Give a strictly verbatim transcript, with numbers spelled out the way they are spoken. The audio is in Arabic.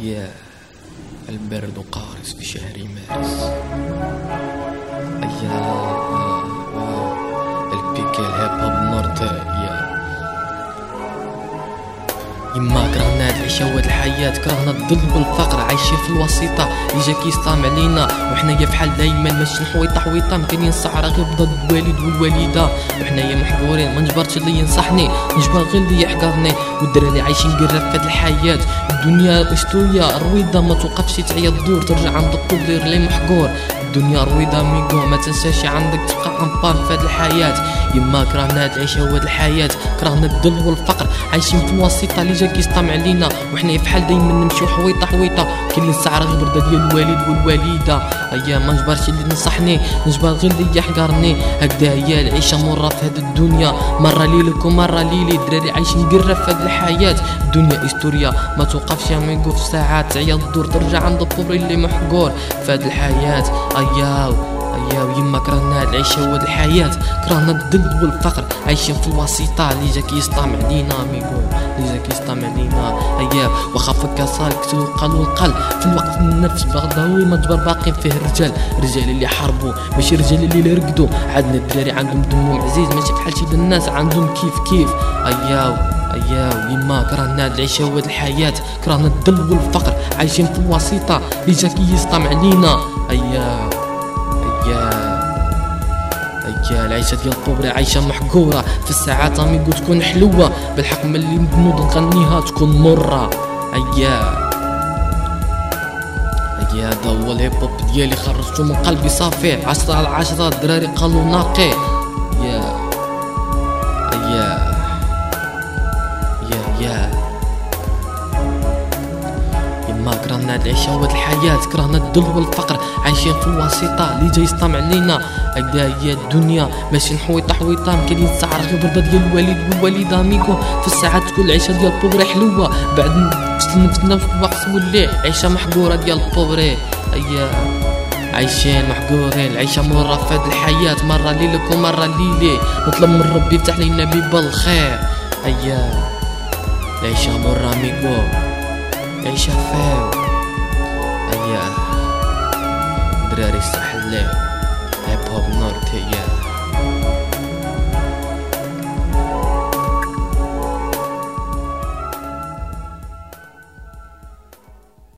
يا البرد قارس في شهر مارس. يا واو البيك الهيب هوب نورت. يا يما كرهنا العيشة وهاد الحياة، كرهنا الظل والفقر، عايشين في الوسيطة اللي جا كيصطام علينا، وحنايا فحال دايما ماشي حويطة حويطة، مكاينين الصحراء غير ضد الوالد والوالدة، وحنايا محقورين. ما نجبرتش اللي ينصحني، نجبر غير اللي يحقرني، والدراري عايشين قراب في هاد الحياة. الدنيا اشتوية رويضة، ما توقفش تعيا الدور، ترجع عندك قبلير لي محقور. الدنيا رويضة ميقو، ما تنساش عندك تبقى امبار في هاد الحياة. يما كرهنا هاد العيشة وهاد الحياة، كرهنا الذل والفقر، عايشين في الوسيطة اللي جا كيصطام علينا، وحنا فحال دايما نمشيو حويطة حويطة، كاينين السعر غير برده ديال الوالد والوالدة. ايا ما نجبرش اللي نصحني، نجبر غير اللي يحقرني. هكذا هي العيشة مرة في هاد الدنيا، مرة ليلك ومرة ليلي، الدراري عايشين قراب في هاد الحياة. الدنيا استوريا ما توقفش يا ميقو، في ساعات تعيا الدور، ترجع عند الطبري اللي محقور في هاد الحياة. اياو اياو يما كرهنا هاد العيشة وهاد الحياة، كرهنا الذل والفقر، عايشين في الوسيطة اللي جا كيصطام علينا ميقو، اللي جا كيصطام علينا. اياو واخا فكا صالك توقل والقل، في الوقت النفس بغضاوي ما تجبر باقي فيه الرجال، رجال اللي حاربوا ماشي رجال اللي رقدوا. عندنا الدراري عندهم دمهم عزيز، ماشي بحال شي الناس عندهم كيف كيف. اياو اياو يما كرهنا هاد العيشة وهاد الحياة، كرهنا الذل والفقر، عايشين في الوسيطة اللي جا كيصطام علينا. اياو يا يا العيشة ديال الطبري عايشة محقورة، في الساعات اميقو تكون حلوة، بالحق ملي نبنوض نغنيها تكون مرة. ايا ايا هذا هو الهيب هوب ديالي، خرجتو من قلبي صافي، عشرة على عشرة، الدراري قالوا ناقي. يا ايا يا يا يما كرهنا هاد العيشة وهاد الحياة، كرهنا الذل والفقر، عايشين في الوسيطة اللي جاي يصطام علينا. هكذا هي الدنيا ماشي حويطة حويطة، مكاينين السعر غير برده ديال الوالد والوالدة ميكو، في الساعات تكون العيشة ديال البوبري حلوة، بعد نفتنا في الوقت تولي عيشة محقورة ديال البوبري. ايا عايشين محقورين، العيشة مرة في هاد الحياة، مرة ليلك ومرة ليلي، نطلب من ربي يفتح لينا بيب الخير. ايا العيشة مرة ميكو، عيشة فاو. ايا دراري الساحل هيب هوب نورت. هي